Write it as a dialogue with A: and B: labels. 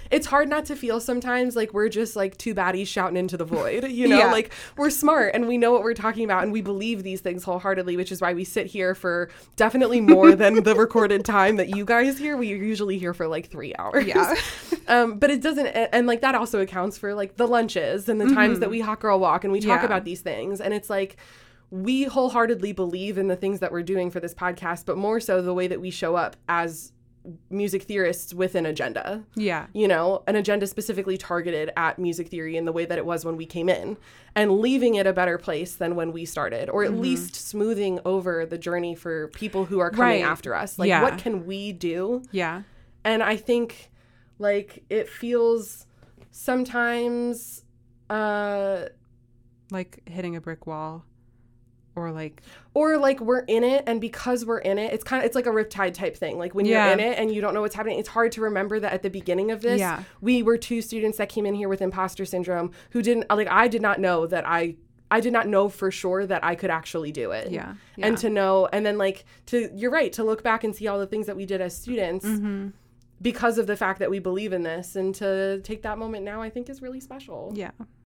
A: it's hard not to feel sometimes like we're just like two baddies shouting into the void, you know, like we're smart and we know what we're talking about and we believe these things wholeheartedly, which is why we sit here for definitely more than the recorded time that you guys hear. We are usually here for like 3 hours.
B: Yeah.
A: But it doesn't, and like that also accounts for like the lunches and the times that we hot girl walk and we talk about these things. And it's like, we wholeheartedly believe in the things that we're doing for this podcast, but more so the way that we show up as music theorists with an agenda.
B: Yeah.
A: You know, an agenda specifically targeted at music theory in the way that it was when we came in, and leaving it a better place than when we started, or at least smoothing over the journey for people who are coming after us. Like, what can we do?
B: Yeah.
A: And I think, like, it feels sometimes like
B: hitting a brick wall. Or like
A: we're in it, and because we're in it, it's like a riptide type thing. Like when you're in it and you don't know what's happening, it's hard to remember that at the beginning of this, we were 2 students that came in here with imposter syndrome who I did not know that I did not know for sure that I could actually do it. Yeah. And to know, and then like you're right, to look back and see all the things that we did as students because of the fact that we believe in this, and to take that moment now, I think is really special.
B: Yeah.